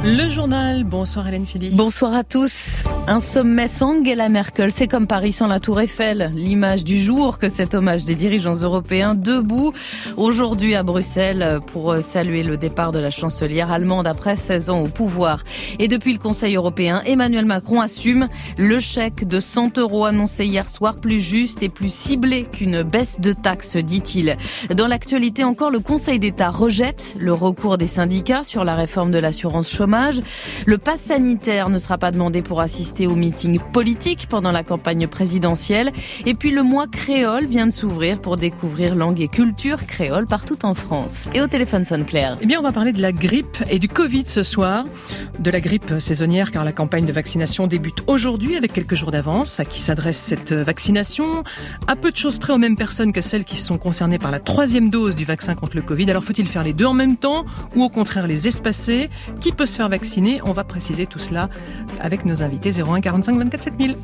Le journal, bonsoir Hélène Philly. Bonsoir à tous. Un sommet sans Angela Merkel, c'est comme Paris sans la Tour Eiffel. L'image du jour que cet hommage des dirigeants européens debout aujourd'hui à Bruxelles pour saluer le départ de la chancelière allemande après 16 ans au pouvoir. Et depuis le Conseil européen, Emmanuel Macron assume le chèque de 100 € annoncé hier soir, plus juste et plus ciblé qu'une baisse de taxes, dit-il. Dans l'actualité encore, le Conseil d'État rejette le recours des syndicats sur la réforme de l'assurance chômage. Le pass sanitaire ne sera pas demandé pour assister aux meetings politiques pendant la campagne présidentielle. Et puis le mois créole vient de s'ouvrir pour découvrir langue et culture créole partout en France. Et au téléphone sonne Claire. Eh bien, on va parler de la grippe et du Covid ce soir. De la grippe saisonnière car la campagne de vaccination débute aujourd'hui avec quelques jours d'avance. À qui s'adresse cette vaccination? À peu de choses près aux mêmes personnes que celles qui sont concernées par la 3e dose du vaccin contre le Covid. Alors faut-il faire les deux en même temps ou au contraire les espacer? Qui peut se faire vacciner? On va préciser tout cela avec nos invités. 01 45 24 7000.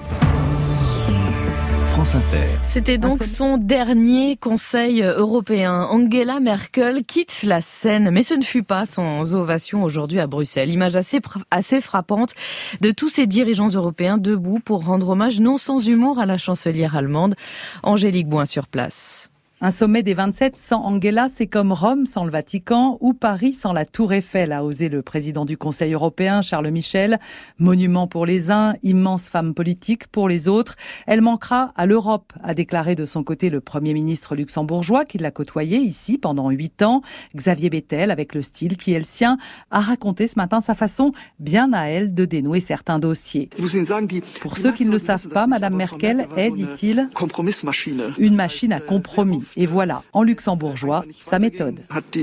France Inter. C'était donc son dernier Conseil européen. Angela Merkel quitte la scène, mais ce ne fut pas sans ovation aujourd'hui à Bruxelles. Image assez frappante de tous ces dirigeants européens debout pour rendre hommage non sans humour à la chancelière allemande. Angélique Boin sur place. Un sommet des 27 sans Angela, c'est comme Rome sans le Vatican ou Paris sans la Tour Eiffel, a osé le président du Conseil européen, Charles Michel. Monument pour les uns, immense femme politique pour les autres. Elle manquera à l'Europe, a déclaré de son côté le Premier ministre luxembourgeois qui l'a côtoyé ici pendant 8 ans. Xavier Bettel, avec le style qui est le sien, a raconté ce matin sa façon bien à elle de dénouer certains dossiers. Pour ceux qui ne le savent pas, Madame Merkel est, dit-il, une machine à compromis. Et voilà, en luxembourgeois, sa méthode.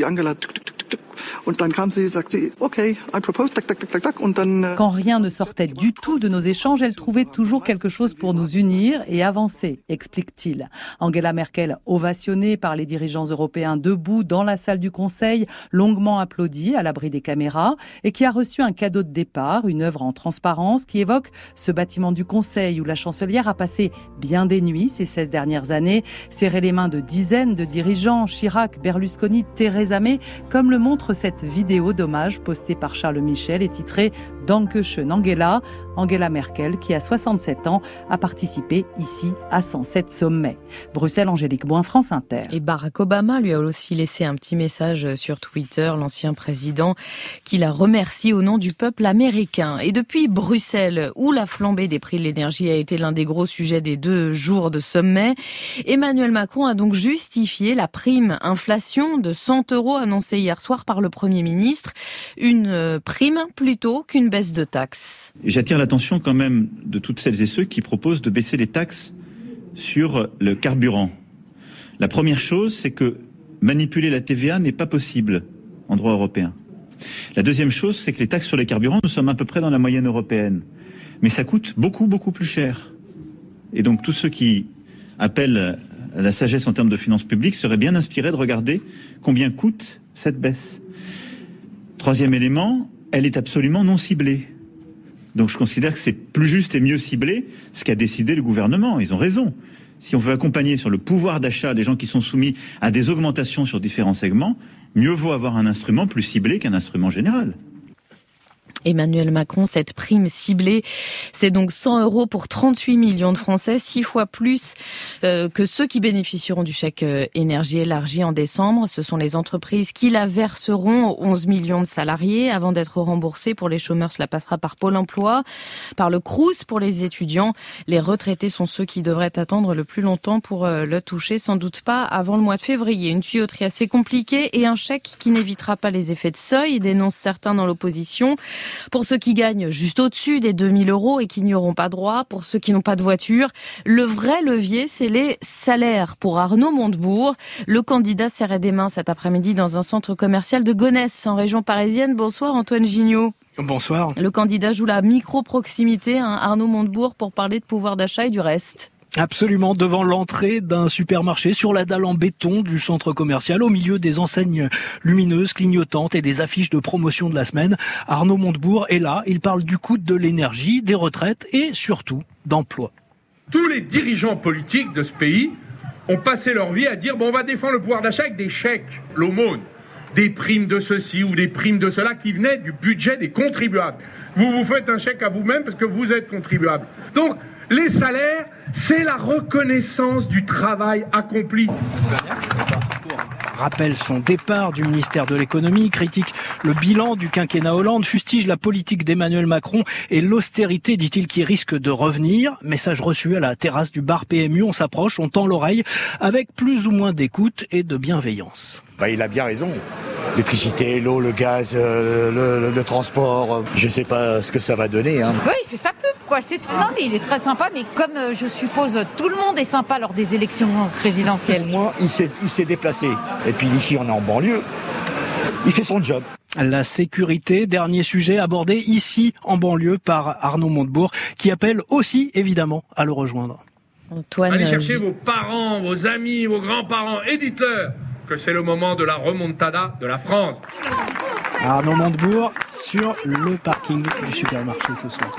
Quand rien ne sortait du tout de nos échanges, elle trouvait toujours quelque chose pour nous unir et avancer, explique-t-il. Angela Merkel, ovationnée par les dirigeants européens debout dans la salle du Conseil, longuement applaudie à l'abri des caméras, et qui a reçu un cadeau de départ, une œuvre en transparence qui évoque ce bâtiment du Conseil où la chancelière a passé bien des nuits ces 16 dernières années, serré les mains de dizaines de dirigeants, Chirac, Berlusconi, Theresa May, comme le montre cette vidéo d'hommage postée par Charles Michel et titrée « Dankeschön Angela ». Angela Merkel, qui a 67 ans, a participé ici à 107 sommets. Bruxelles, Angélique Boin, France Inter. Et Barack Obama lui a aussi laissé un petit message sur Twitter, l'ancien président, qui la remercie au nom du peuple américain. Et depuis Bruxelles, où la flambée des prix de l'énergie a été l'un des gros sujets des 2 jours de sommet, Emmanuel Macron a donc justifié la prime inflation de 100 € annoncée hier soir par le Premier ministre. Une prime plutôt qu'une baisse de taxes. J'attire l'attention quand même de toutes celles et ceux qui proposent de baisser les taxes sur le carburant. La première chose, c'est que manipuler la TVA n'est pas possible en droit européen. La deuxième chose, c'est que les taxes sur les carburants, nous sommes à peu près dans la moyenne européenne. Mais ça coûte beaucoup, beaucoup plus cher. Et donc tous ceux qui appellent à la sagesse en termes de finances publiques seraient bien inspirés de regarder combien coûte cette baisse. Troisième élément, elle est absolument non ciblée. Donc je considère que c'est plus juste et mieux ciblé ce qu'a décidé le gouvernement. Ils ont raison. Si on veut accompagner sur le pouvoir d'achat des gens qui sont soumis à des augmentations sur différents segments, mieux vaut avoir un instrument plus ciblé qu'un instrument général. Emmanuel Macron, cette prime ciblée, c'est donc 100 € pour 38 millions de Français, 6 fois plus que ceux qui bénéficieront du chèque énergie élargi en décembre. Ce sont les entreprises qui la verseront aux 11 millions de salariés. Avant d'être remboursés pour les chômeurs, cela passera par Pôle emploi, par le Crous pour les étudiants. Les retraités sont ceux qui devraient attendre le plus longtemps pour le toucher, sans doute pas avant le mois de février. Une tuyauterie assez compliquée et un chèque qui n'évitera pas les effets de seuil, dénoncent certains dans l'opposition. Pour ceux qui gagnent juste au-dessus des 2 000 € et qui n'y auront pas droit, pour ceux qui n'ont pas de voiture, le vrai levier, c'est les salaires. Pour Arnaud Montebourg, le candidat serrait des mains cet après-midi dans un centre commercial de Gonesse, en région parisienne. Bonsoir Antoine Gignot. Bonsoir. Le candidat joue la micro-proximité, Arnaud Montebourg, pour parler de pouvoir d'achat et du reste. Absolument, devant l'entrée d'un supermarché, sur la dalle en béton du centre commercial, au milieu des enseignes lumineuses, clignotantes et des affiches de promotion de la semaine. Arnaud Montebourg est là, il parle du coût de l'énergie, des retraites et surtout d'emploi. Tous les dirigeants politiques de ce pays ont passé leur vie à dire on va défendre le pouvoir d'achat avec des chèques, l'aumône. des primes de ceci ou des primes de cela qui venaient du budget des contribuables. Vous vous faites un chèque à vous-même parce que vous êtes contribuable. Donc, les salaires, c'est la reconnaissance du travail accompli. Rappelle son départ du ministère de l'économie, critique le bilan du quinquennat Hollande, fustige la politique d'Emmanuel Macron et l'austérité, dit-il, qui risque de revenir. Message reçu à la terrasse du bar PMU, on s'approche, on tend l'oreille avec plus ou moins d'écoute et de bienveillance. Il a bien raison. L'électricité, l'eau, le gaz, le transport, je ne sais pas ce que ça va donner. Oui, il fait sa pub, quoi, c'est tout. Non, mais il est très sympa, mais comme je suppose tout le monde est sympa lors des élections présidentielles. Moi, il s'est déplacé. Et puis ici, on est en banlieue. Il fait son job. La sécurité, dernier sujet abordé ici en banlieue par Arnaud Montebourg, qui appelle aussi évidemment à le rejoindre. Antoine, allez chercher vos parents, vos amis, vos grands-parents et dites-leur que c'est le moment de la remontada de la France. Arnaud Montebourg sur le parking du supermarché ce soir.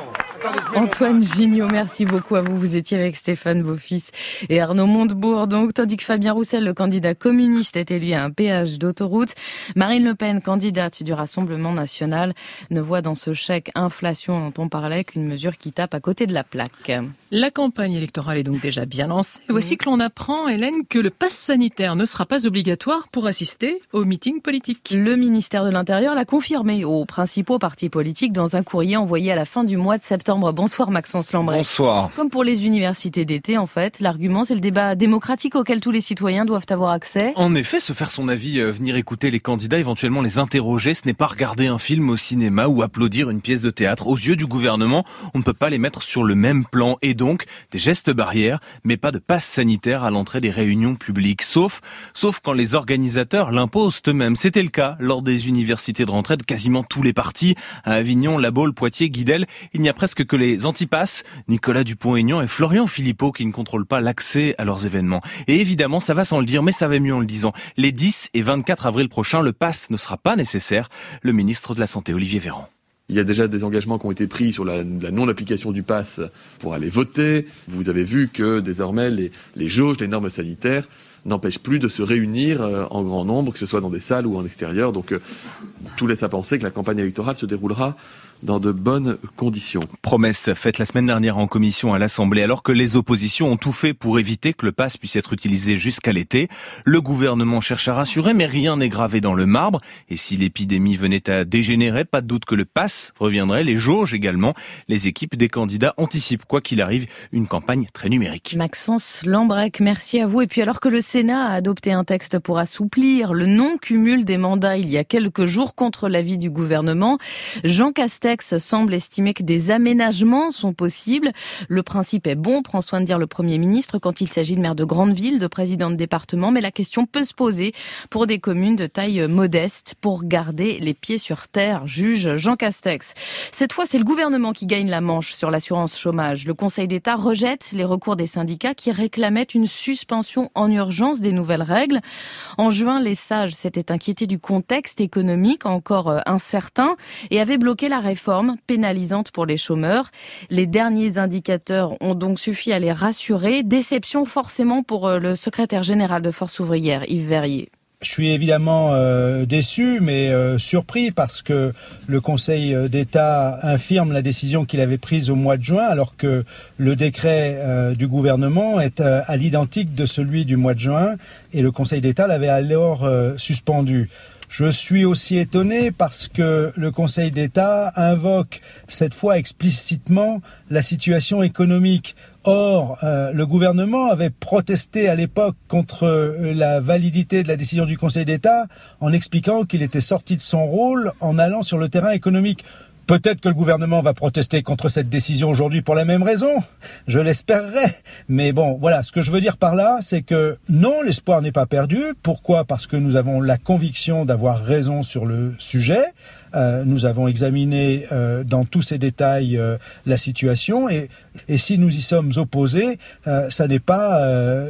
Antoine Gignot, merci beaucoup à vous. Vous étiez avec Stéphane Beaufils et Arnaud Montebourg. Donc, tandis que Fabien Roussel, le candidat communiste, est élu à un péage d'autoroute, Marine Le Pen, candidate du Rassemblement national, ne voit dans ce chèque inflation dont on parlait qu'une mesure qui tape à côté de la plaque. La campagne électorale est donc déjà bien lancée. Voici que l'on apprend, Hélène, que le pass sanitaire ne sera pas obligatoire pour assister aux meetings politiques. Le ministère de l'Intérieur l'a confirmé aux principaux partis politiques dans un courrier envoyé à la fin du mois de septembre. Bonsoir Maxence Lambret. Bonsoir. Comme pour les universités d'été, en fait, l'argument c'est le débat démocratique auquel tous les citoyens doivent avoir accès. En effet, se faire son avis, venir écouter les candidats, éventuellement les interroger, ce n'est pas regarder un film au cinéma ou applaudir une pièce de théâtre. Aux yeux du gouvernement, on ne peut pas les mettre sur le même plan et donc des gestes barrières, mais pas de passe sanitaire à l'entrée des réunions publiques, sauf quand les organisateurs l'imposent eux-mêmes. C'était le cas lors des universités de rentrée de quasiment tous les partis. À Avignon, La Baule, Poitiers, Guidel, il n'y a presque que les antipasses, Nicolas Dupont-Aignan et Florian Philippot, qui ne contrôlent pas l'accès à leurs événements. Et évidemment, ça va sans le dire, mais ça va mieux en le disant. Les 10 et 24 avril prochains, le pass ne sera pas nécessaire. Le ministre de la Santé, Olivier Véran. Il y a déjà des engagements qui ont été pris sur la non-application du pass pour aller voter. Vous avez vu que désormais les jauges, les normes sanitaires n'empêchent plus de se réunir en grand nombre, que ce soit dans des salles ou en extérieur. Donc tout laisse à penser que la campagne électorale se déroulera dans de bonnes conditions. Promesse faite la semaine dernière en commission à l'Assemblée, alors que les oppositions ont tout fait pour éviter que le pass puisse être utilisé jusqu'à l'été. Le gouvernement cherche à rassurer, mais rien n'est gravé dans le marbre. Et si l'épidémie venait à dégénérer, pas de doute que le pass reviendrait, les jauges également. Les équipes des candidats anticipent, quoi qu'il arrive, une campagne très numérique. Maxence Lambrec, merci à vous. Et puis alors que le Sénat a adopté un texte pour assouplir le non-cumul des mandats il y a quelques jours contre l'avis du gouvernement, Jean Castex semble estimer que des aménagements sont possibles. Le principe est bon, prend soin de dire le Premier ministre, quand il s'agit de maires de grandes villes, de présidents de départements, mais la question peut se poser pour des communes de taille modeste, pour garder les pieds sur terre, juge Jean Castex. Cette fois, c'est le gouvernement qui gagne la manche sur l'assurance chômage. Le Conseil d'État rejette les recours des syndicats qui réclamaient une suspension en urgence des nouvelles règles. En juin, les sages s'étaient inquiétés du contexte économique encore incertain et avaient bloqué la réforme pénalisante pour les chômeurs. Les derniers indicateurs ont donc suffi à les rassurer. Déception forcément pour le secrétaire général de Force ouvrière, Yves Verrier. Je suis évidemment déçu, mais surpris parce que le Conseil d'État infirme la décision qu'il avait prise au mois de juin, alors que le décret du gouvernement est à l'identique de celui du mois de juin, et le Conseil d'État l'avait alors suspendu. Je suis aussi étonné parce que le Conseil d'État invoque cette fois explicitement la situation économique. Or, le gouvernement avait protesté à l'époque contre la validité de la décision du Conseil d'État en expliquant qu'il était sorti de son rôle en allant sur le terrain économique. Peut-être que le gouvernement va protester contre cette décision aujourd'hui pour la même raison, je l'espérerais. Mais bon, voilà, ce que je veux dire par là, c'est que non, l'espoir n'est pas perdu. Pourquoi ? Parce que nous avons la conviction d'avoir raison sur le sujet. Nous avons examiné dans tous ses détails la situation et si nous y sommes opposés, ça n'est pas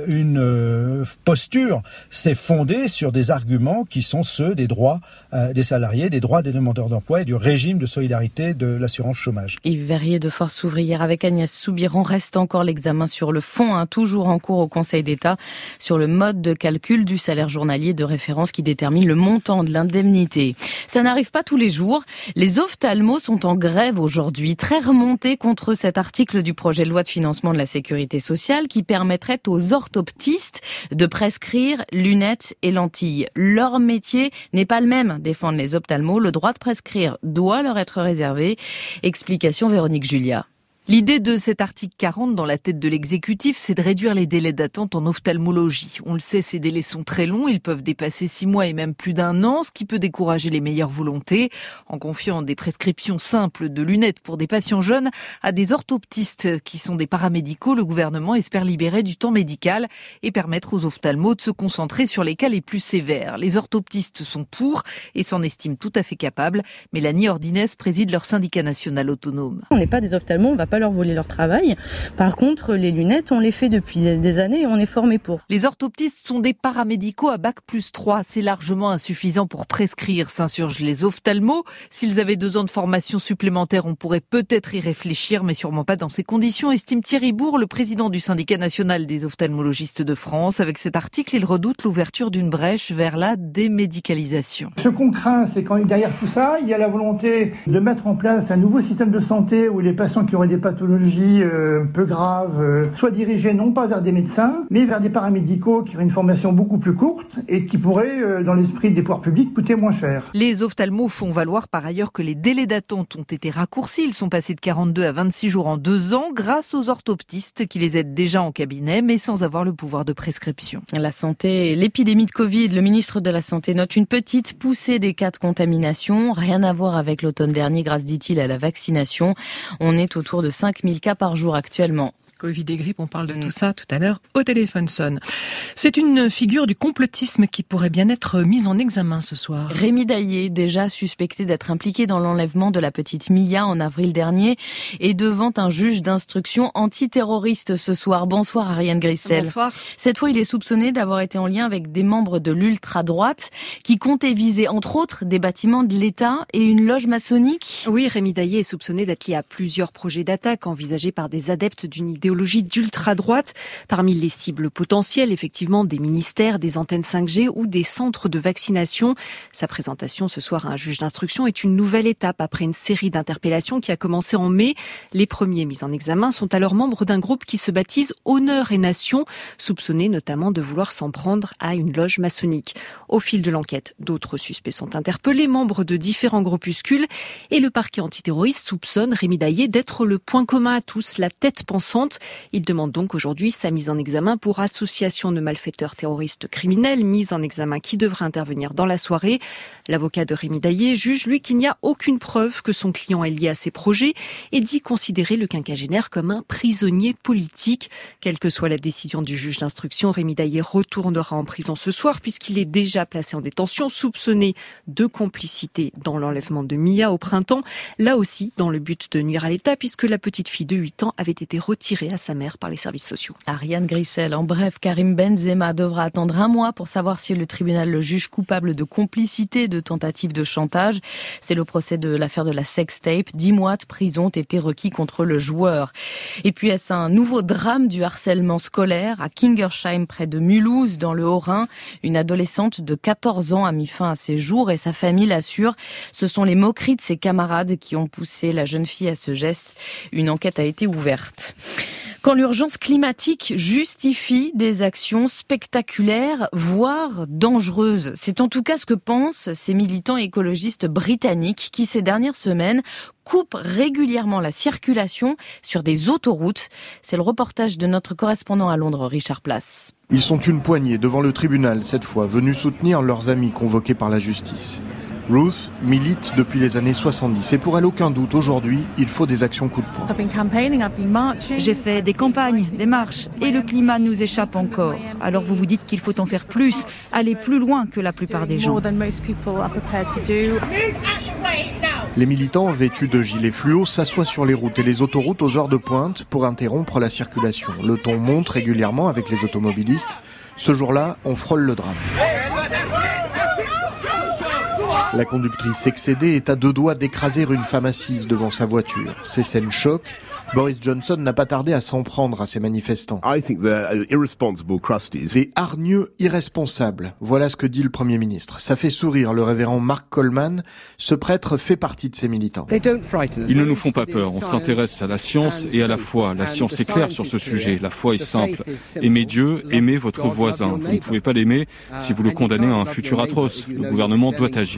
une posture, c'est fondé sur des arguments qui sont ceux des droits des salariés, des droits des demandeurs d'emploi et du régime de solidarité sécurité de l'assurance chômage. Yves Verrier de Force ouvrière avec Agnès Soubiran. Reste encore l'examen sur le fond, toujours en cours au Conseil d'État, sur le mode de calcul du salaire journalier de référence qui détermine le montant de l'indemnité. Ça n'arrive pas tous les jours. Les ophtalmos sont en grève aujourd'hui, très remontés contre cet article du projet de loi de financement de la sécurité sociale qui permettrait aux orthoptistes de prescrire lunettes et lentilles. Leur métier n'est pas le même, défendent les ophtalmos. Le droit de prescrire doit leur être réservé. Explication Véronique Julia. L'idée de cet article 40 dans la tête de l'exécutif, c'est de réduire les délais d'attente en ophtalmologie. On le sait, ces délais sont très longs, ils peuvent dépasser 6 mois et même plus d'1 an, ce qui peut décourager les meilleures volontés. En confiant des prescriptions simples de lunettes pour des patients jeunes à des orthoptistes qui sont des paramédicaux, le gouvernement espère libérer du temps médical et permettre aux ophtalmos de se concentrer sur les cas les plus sévères. Les orthoptistes sont pour et s'en estiment tout à fait capables. Mélanie Ordinès préside leur syndicat national autonome. On n'est pas des ophtalmos, on va pas leur voler leur travail. Par contre, les lunettes, on les fait depuis des années et on est formé pour. Les orthoptistes sont des paramédicaux à bac+3. C'est largement insuffisant pour prescrire, s'insurgent les ophtalmos. S'ils avaient 2 ans de formation supplémentaire, on pourrait peut-être y réfléchir, mais sûrement pas dans ces conditions, estime Thierry Bourg, le président du syndicat national des ophtalmologistes de France. Avec cet article, il redoute l'ouverture d'une brèche vers la démédicalisation. Ce qu'on craint, c'est quand derrière tout ça, il y a la volonté de mettre en place un nouveau système de santé où les patients qui auraient des pathologies peu graves soient dirigés non pas vers des médecins, mais vers des paramédicaux qui auraient une formation beaucoup plus courte et qui pourraient, dans l'esprit des pouvoirs publics, coûter moins cher. Les ophtalmos font valoir par ailleurs que les délais d'attente ont été raccourcis. Ils sont passés de 42 à 26 jours en 2 ans grâce aux orthoptistes qui les aident déjà en cabinet, mais sans avoir le pouvoir de prescription. La santé, l'épidémie de Covid, le ministre de la Santé note une petite poussée des cas de contamination. Rien à voir avec l'automne dernier grâce, dit-il, à la vaccination. On est autour de 5000 cas par jour actuellement. Covid et grippe, on parle de tout ça tout à l'heure au téléphone sonne. C'est une figure du complotisme qui pourrait bien être mise en examen ce soir. Rémi Daillé, déjà suspecté d'être impliqué dans l'enlèvement de la petite Mia en avril dernier, est devant un juge d'instruction antiterroriste ce soir. Bonsoir Ariane Grissel. Bonsoir. Cette fois, il est soupçonné d'avoir été en lien avec des membres de l'ultra-droite qui comptaient viser entre autres des bâtiments de l'État et une loge maçonnique. Oui, Rémi Daillé est soupçonné d'être lié à plusieurs projets d'attaque envisagés par des adeptes d'une idéologie d'ultra-droite. Parmi les cibles potentielles, effectivement, des ministères, des antennes 5G ou des centres de vaccination. Sa présentation ce soir à un juge d'instruction est une nouvelle étape après une série d'interpellations qui a commencé en mai. Les premiers mis en examen sont alors membres d'un groupe qui se baptise Honneur et Nation, soupçonnés notamment de vouloir s'en prendre à une loge maçonnique. Au fil de l'enquête, d'autres suspects sont interpellés, membres de différents groupuscules, et le parquet antiterroriste soupçonne Rémi Daillé d'être le point commun à tous, la tête pensante. Il demande donc aujourd'hui sa mise en examen pour association de malfaiteurs terroristes criminels, mise en examen qui devrait intervenir dans la soirée. L'avocat de Rémi Daillé juge, lui, qu'il n'y a aucune preuve que son client est lié à ces projets et dit considérer le quinquagénaire comme un prisonnier politique. Quelle que soit la décision du juge d'instruction, Rémi Daillé retournera en prison ce soir puisqu'il est déjà placé en détention, soupçonné de complicité dans l'enlèvement de Mia au printemps. Là aussi, dans le but de nuire à l'État puisque la petite fille de 8 ans avait été retirée à sa mère par les services sociaux. Ariane Grissel, en bref, Karim Benzema devra attendre 1 mois pour savoir si le tribunal le juge coupable de complicité, de tentative de chantage. C'est le procès de l'affaire de la sextape. 10 mois de prison ont été requis contre le joueur. Et puis, est-ce un nouveau drame du harcèlement scolaire à Kingersheim, près de Mulhouse, dans le Haut-Rhin? Une adolescente de 14 ans a mis fin à ses jours et sa famille l'assure. Ce sont les moqueries de ses camarades qui ont poussé la jeune fille à ce geste. Une enquête a été ouverte. Quand l'urgence climatique justifie des actions spectaculaires, voire dangereuses. C'est en tout cas ce que pensent ces militants écologistes britanniques qui, ces dernières semaines, coupent régulièrement la circulation sur des autoroutes. C'est le reportage de notre correspondant à Londres, Richard Place. Ils sont une poignée devant le tribunal, cette fois, venus soutenir leurs amis convoqués par la justice. Ruth milite depuis les années 70 et pour elle, aucun doute, aujourd'hui, il faut des actions coup de poing. J'ai fait des campagnes, des marches et le climat nous échappe encore. Alors vous vous dites qu'il faut en faire plus, aller plus loin que la plupart des gens. Les militants vêtus de gilets fluo s'assoient sur les routes et les autoroutes aux heures de pointe pour interrompre la circulation. Le ton monte régulièrement avec les automobilistes. Ce jour-là, on frôle le drame. La conductrice excédée est à 2 doigts d'écraser une femme assise devant sa voiture. Ces scènes choquent. Boris Johnson n'a pas tardé à s'en prendre à ces manifestants. Des hargneux irresponsables. Voilà ce que dit le Premier ministre. Ça fait sourire le révérend Mark Coleman. Ce prêtre fait partie de ces militants. Ils ne nous font pas peur. On s'intéresse à la science et à la foi. La science est claire sur ce sujet. La foi est simple. Aimez Dieu, aimez votre voisin. Vous ne pouvez pas l'aimer si vous le condamnez à un futur atroce. Le gouvernement doit agir.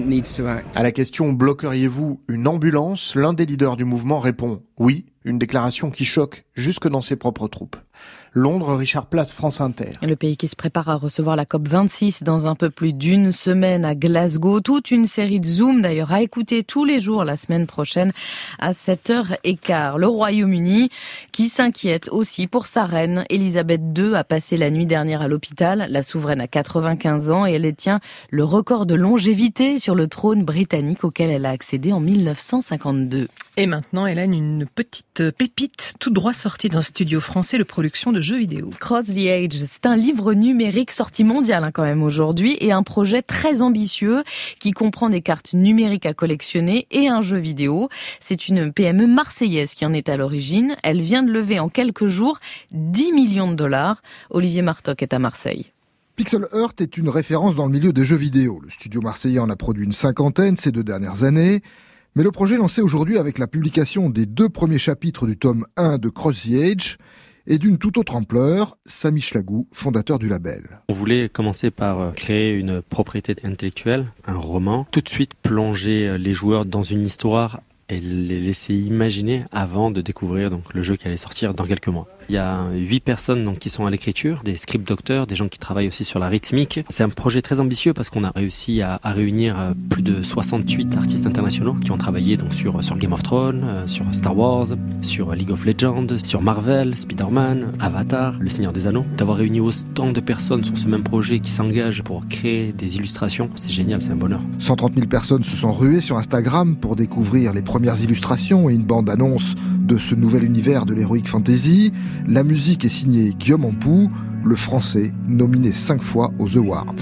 À la question « bloqueriez-vous une ambulance ?», l'un des leaders du mouvement répond « oui ». Une déclaration qui choque jusque dans ses propres troupes. Londres, Richard Place, France Inter. Le pays qui se prépare à recevoir la COP26 dans un peu plus d'une semaine à Glasgow. Toute une série de Zoom d'ailleurs à écouter tous les jours la semaine prochaine à 7h15. Le Royaume-Uni qui s'inquiète aussi pour sa reine. Elisabeth II a passé la nuit dernière à l'hôpital. La souveraine a 95 ans et elle détient le record de longévité sur le trône britannique auquel elle a accédé en 1952. Et maintenant, Hélène, une petite pépite tout droit sortie d'un studio français de production de jeux vidéo. Cross the Age, c'est un livre numérique sorti mondial quand même aujourd'hui et un projet très ambitieux qui comprend des cartes numériques à collectionner et un jeu vidéo. C'est une PME marseillaise qui en est à l'origine. Elle vient de lever en quelques jours 10 millions de dollars. Olivier Martoc est à Marseille. Pixel Earth est une référence dans le milieu des jeux vidéo. Le studio marseillais en a produit une 50aine ces 2 dernières années. Mais le projet lancé aujourd'hui avec la publication des 2 premiers chapitres du tome 1 de Cross the Age est d'une toute autre ampleur. Samy Schlagou, fondateur du label. On voulait commencer par créer une propriété intellectuelle, un roman, tout de suite plonger les joueurs dans une histoire et les laisser imaginer avant de découvrir donc le jeu qui allait sortir dans quelques mois. Il y a 8 personnes donc, qui sont à l'écriture, des script docteurs, des gens qui travaillent aussi sur la rythmique. C'est un projet très ambitieux parce qu'on a réussi à réunir plus de 68 artistes internationaux qui ont travaillé donc, sur Game of Thrones, sur Star Wars, sur League of Legends, sur Marvel, Spider-Man, Avatar, Le Seigneur des Anneaux. D'avoir réuni autant de personnes sur ce même projet qui s'engagent pour créer des illustrations, c'est génial, c'est un bonheur. 130 000 personnes se sont ruées sur Instagram pour découvrir les premières illustrations et une bande-annonce de ce nouvel univers de l'heroic fantasy. La musique est signée Guillaume Ampou, le français nominé 5 fois aux Awards.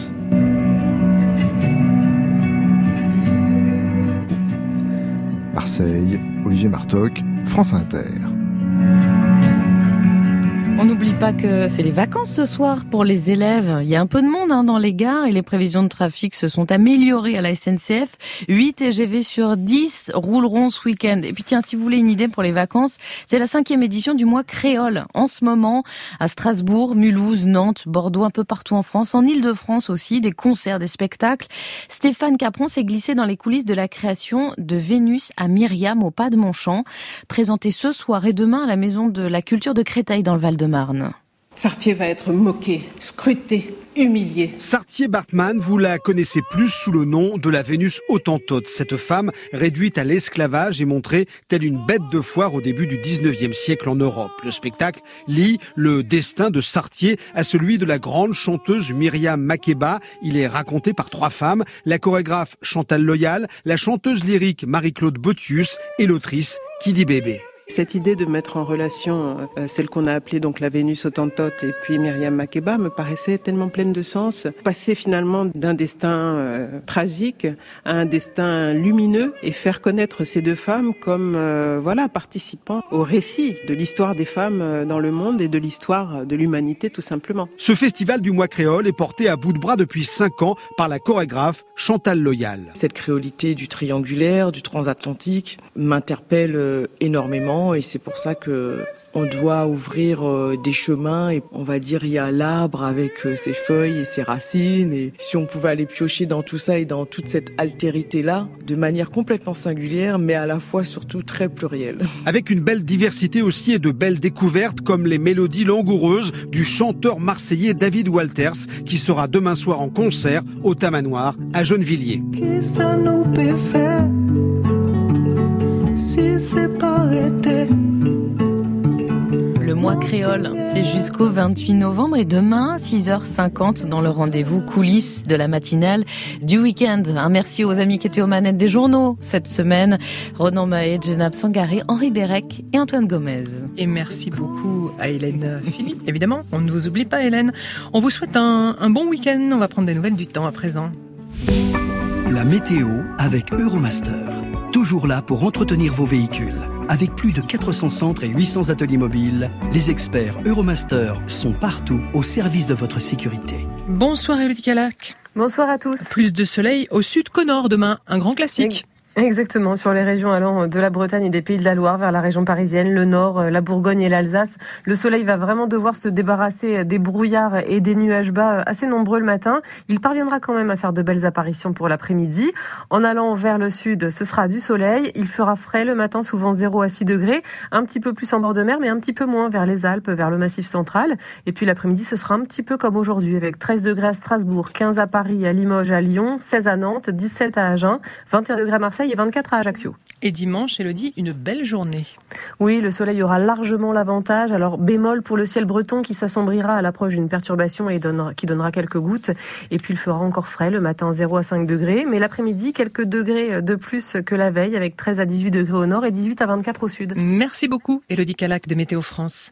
Marseille, Olivier Martoc, France Inter. On n'oublie pas que c'est les vacances ce soir pour les élèves. Il y a un peu de monde dans les gares et les prévisions de trafic se sont améliorées à la SNCF. 8 TGV sur 10 rouleront ce week-end. Et puis tiens, si vous voulez une idée pour les vacances, c'est la 5e édition du mois créole. En ce moment, à Strasbourg, Mulhouse, Nantes, Bordeaux, un peu partout en France, en Île-de-France aussi, des concerts, des spectacles. Stéphane Capron s'est glissé dans les coulisses de la création de Vénus à Myriam au Pas de Montchamp, présentée ce soir et demain à la Maison de la Culture de Créteil dans le Val-de-Marne. Sartier va être moqué, scruté, humilié. Sartier-Bartmann, vous la connaissez plus sous le nom de la Vénus Hottentote. Cette femme réduite à l'esclavage est montrée telle une bête de foire au début du 19e siècle en Europe. Le spectacle lie le destin de Sartier à celui de la grande chanteuse Myriam Makeba. Il est raconté par 3 femmes, la chorégraphe Chantal Loyal, la chanteuse lyrique Marie-Claude Botius et l'autrice Kidi Bébé. Cette idée de mettre en relation celle qu'on a appelée donc la Vénus Hottentote et puis Myriam Makeba me paraissait tellement pleine de sens. Passer finalement d'un destin tragique à un destin lumineux et faire connaître ces 2 femmes comme participant au récit de l'histoire des femmes dans le monde et de l'histoire de l'humanité tout simplement. Ce festival du mois créole est porté à bout de bras depuis 5 ans par la chorégraphe Chantal Loyal. Cette créolité du triangulaire, du transatlantique m'interpelle énormément. Et c'est pour ça que on doit ouvrir des chemins et on va dire il y a l'arbre avec ses feuilles et ses racines et si on pouvait aller piocher dans tout ça et dans toute cette altérité-là de manière complètement singulière mais à la fois surtout très plurielle. Avec une belle diversité aussi et de belles découvertes comme les mélodies langoureuses du chanteur marseillais David Walters qui sera demain soir en concert au Tamanoir à Gennevilliers. Qui ça nous peut faire si c'est pas arrêté? Le mois créole, c'est jusqu'au 28 novembre et demain, 6h50, dans le rendez-vous coulisses de la matinale du week-end. Un merci aux amis qui étaient aux manettes des journaux cette semaine. Ronan Mahé, Jenab Sangaré, Henri Bérec et Antoine Gomez. Et merci beaucoup à Hélène Philippe, évidemment. On ne vous oublie pas, Hélène. On vous souhaite un bon week-end. On va prendre des nouvelles du temps à présent. La météo avec Euromaster. Toujours là pour entretenir vos véhicules. Avec plus de 400 centres et 800 ateliers mobiles, les experts Euromaster sont partout au service de votre sécurité. Bonsoir Élodie Calac. Bonsoir à tous. Plus de soleil au sud qu'au nord demain, un grand classique. Exactement, sur les régions allant de la Bretagne et des Pays de la Loire vers la région parisienne, le Nord, la Bourgogne et l'Alsace. Le soleil va vraiment devoir se débarrasser des brouillards et des nuages bas assez nombreux le matin. Il parviendra quand même à faire de belles apparitions pour l'après-midi. En allant vers le sud, ce sera du soleil. Il fera frais le matin, souvent 0 à 6 degrés. Un petit peu plus en bord de mer, mais un petit peu moins vers les Alpes, vers le Massif central. Et puis l'après-midi, ce sera un petit peu comme aujourd'hui, avec 13 degrés à Strasbourg, 15 à Paris, à Limoges, à Lyon, 16 à Nantes, 17 à Agen, 21 degrés à Marseille et 24 à Ajaccio. Et dimanche, Élodie, une belle journée. Oui, le soleil aura largement l'avantage. Alors, bémol pour le ciel breton qui s'assombrira à l'approche d'une perturbation et qui donnera quelques gouttes. Et puis, il fera encore frais le matin, 0 à 5 degrés. Mais l'après-midi, quelques degrés de plus que la veille, avec 13 à 18 degrés au nord et 18 à 24 au sud. Merci beaucoup, Élodie Calac de Météo France.